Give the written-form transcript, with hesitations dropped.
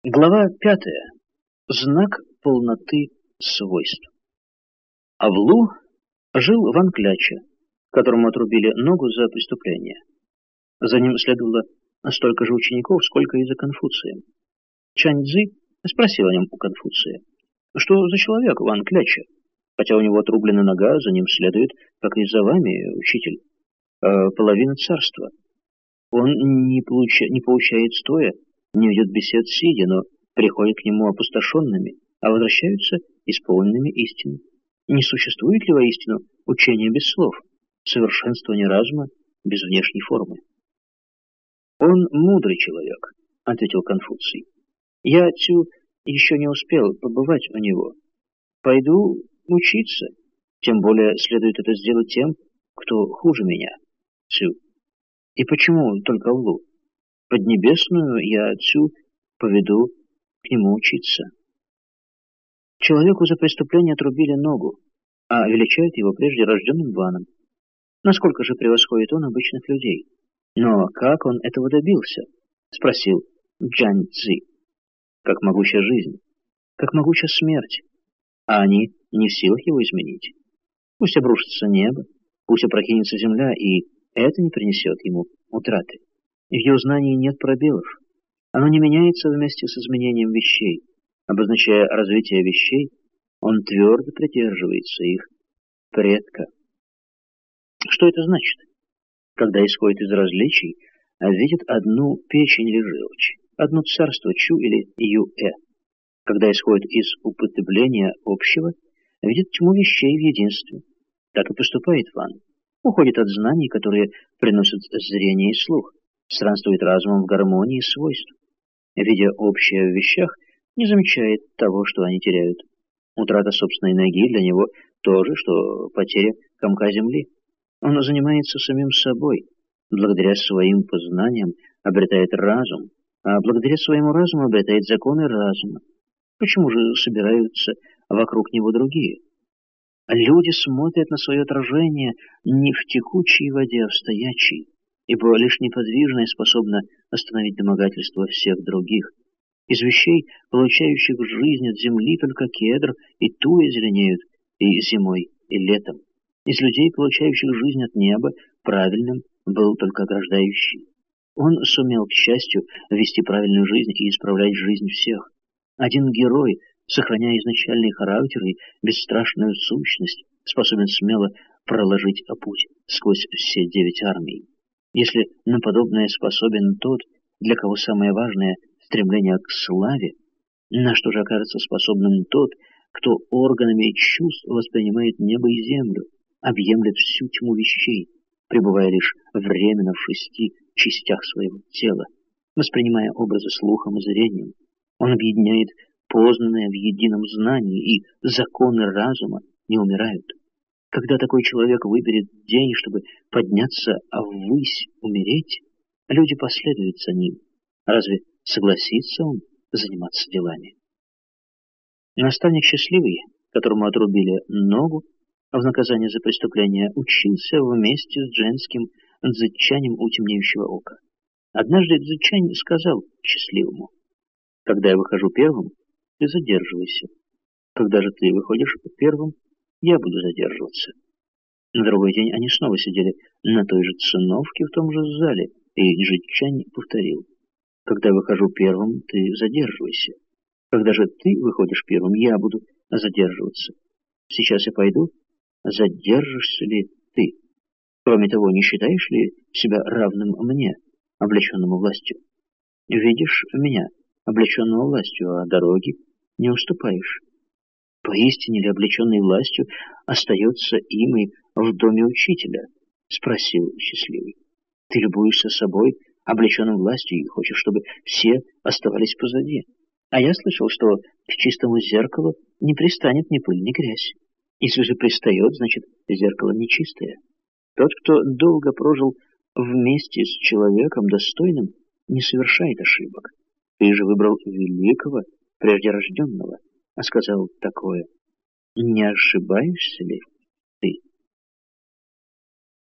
Глава 5. Знак полноты свойств. А в Лу жил Ван Кляча, которому отрубили ногу за преступление. За ним следовало столько же учеников, сколько и за Конфуцием. Чань Цзи спросил о нем у Конфуция: «Что за человек Ван Кляча? Хотя у него отрублена нога, за ним следует, как и за вами, учитель, половина царства. Он не получает стоя, не ведет бесед сидя, но приходят к нему опустошенными, а возвращаются исполненными истины. Не существует ли воистину учение без слов, совершенствование разума без внешней формы?» «Он мудрый человек», — ответил Конфуций. «Я, Цю, еще не успел побывать у него. Пойду учиться, тем более следует это сделать тем, кто хуже меня, Цю. И почему только в Лу? Поднебесную я, Цю, поведу к нему учиться». Человеку за преступление отрубили ногу, а величают его прежде рожденным Ваном. Насколько же превосходит он обычных людей? Но как он этого добился? Спросил Чань Цзи. Как могучая жизнь, как могучая смерть, а они не в силах его изменить. Пусть обрушится небо, пусть опрокинется земля, и это не принесет ему утраты. В его знании нет пробелов. Оно не меняется вместе с изменением вещей. Обозначая развитие вещей, он твердо придерживается их предка. Что это значит? Когда исходит из различий, видит одну печень или желчь, одно царство Чу или Юэ. Когда исходит из употребления общего, видит тьму вещей в единстве. Так и поступает Ван. Уходит от знаний, которые приносят зрение и слух, странствует разумом в гармонии свойств. Видя общее в вещах, не замечает того, что они теряют. Утрата собственной ноги для него то же, что потеря комка земли. Он занимается самим собой, благодаря своим познаниям обретает разум, а благодаря своему разуму обретает законы разума. Почему же собираются вокруг него другие? Люди смотрят на свое отражение не в текучей воде, а в стоячей, ибо лишь неподвижное способно остановить домогательство всех других. Из вещей, получающих жизнь от земли, только кедр и туя зеленеют и зимой, и летом. Из людей, получающих жизнь от неба, правильным был только ограждающий. Он сумел, к счастью, вести правильную жизнь и исправлять жизнь всех. Один герой, сохраняя изначальный характер и бесстрашную сущность, способен смело проложить путь сквозь все 9 армий. Если на подобное способен тот, для кого самое важное — стремление к славе, на что же окажется способным тот, кто органами чувств воспринимает небо и землю, объемлет всю тьму вещей, пребывая лишь временно в 6 частях своего тела, воспринимая образы слухом и зрением. Он объединяет познанное в едином знании, и законы разума не умирают. Когда такой человек выберет день, чтобы подняться ввысь, умереть, люди последуют за ним. Разве согласится он заниматься делами? Наставник счастливый, которому отрубили ногу в наказание за преступление, учился вместе с дженским Цзычанем у темнеющего ока. Однажды Цзычань сказал счастливому: «Когда я выхожу первым, ты задерживайся. Когда же ты выходишь первым, я буду задерживаться». На другой день они снова сидели на той же циновке в том же зале, и Цзычань повторил: «Когда я выхожу первым, ты задерживайся. Когда же ты выходишь первым, я буду задерживаться. Сейчас я пойду. Задержишься ли ты? Кроме того, не считаешь ли себя равным мне, облеченному властью? Видишь меня, облеченного властью, а дороги не уступаешь. Поистине ли облеченный властью остается им и в доме учителя?» — спросил счастливый. «Ты любуешься собой, облеченным властью, и хочешь, чтобы все оставались позади. А я слышал, что к чистому зеркалу не пристанет ни пыль, ни грязь. Если же пристает, значит, зеркало нечистое. Тот, кто долго прожил вместе с человеком достойным, не совершает ошибок. Ты же выбрал великого, прежде рожденного, а сказал такое. Не ошибаешься ли ты?»